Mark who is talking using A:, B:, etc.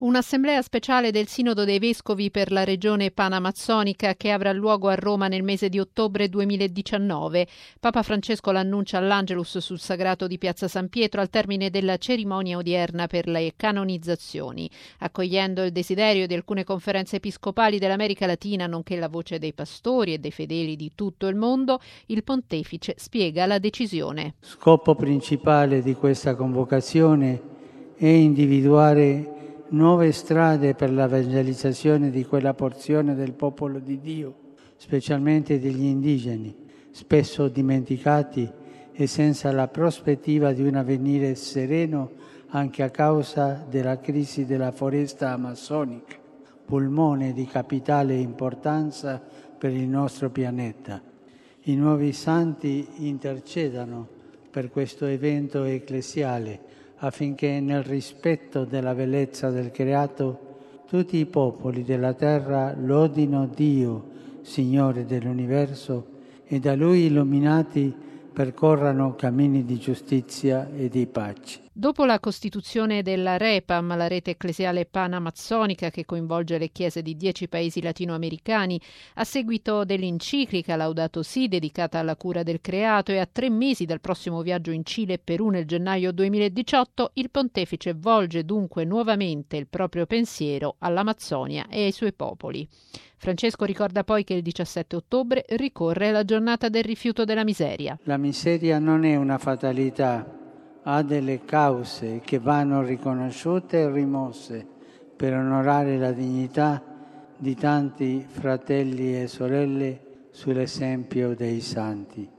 A: Un'assemblea speciale del Sinodo dei Vescovi per la regione panamazzonica che avrà luogo a Roma nel mese di ottobre 2019. Papa Francesco l'annuncia all'Angelus sul Sagrato di Piazza San Pietro al termine della cerimonia odierna per le canonizzazioni. Accogliendo il desiderio di alcune conferenze episcopali dell'America Latina, nonché la voce dei pastori e dei fedeli di tutto il mondo, il pontefice spiega la decisione.
B: Scopo principale di questa convocazione è individuare nuove strade per l'evangelizzazione di quella porzione del popolo di Dio, specialmente degli indigeni, spesso dimenticati e senza la prospettiva di un avvenire sereno anche a causa della crisi della foresta amazzonica, polmone di capitale importanza per il nostro pianeta. I nuovi santi intercedano per questo evento ecclesiale affinché nel rispetto della bellezza del creato tutti i popoli della terra lodino Dio, Signore dell'universo, e da Lui illuminati percorrano cammini di giustizia e di pace.
A: Dopo la costituzione della REPAM, la rete ecclesiale panamazzonica che coinvolge le chiese di 10 paesi latinoamericani, a seguito dell'enciclica Laudato Si dedicata alla cura del creato e a 3 mesi dal prossimo viaggio in Cile e Perù nel gennaio 2018, il pontefice volge dunque nuovamente il proprio pensiero all'Amazzonia e ai suoi popoli. Francesco ricorda poi che il 17 ottobre ricorre la giornata del rifiuto della miseria.
B: La miseria non è una fatalità, ha delle cause che vanno riconosciute e rimosse per onorare la dignità di tanti fratelli e sorelle sull'esempio dei santi.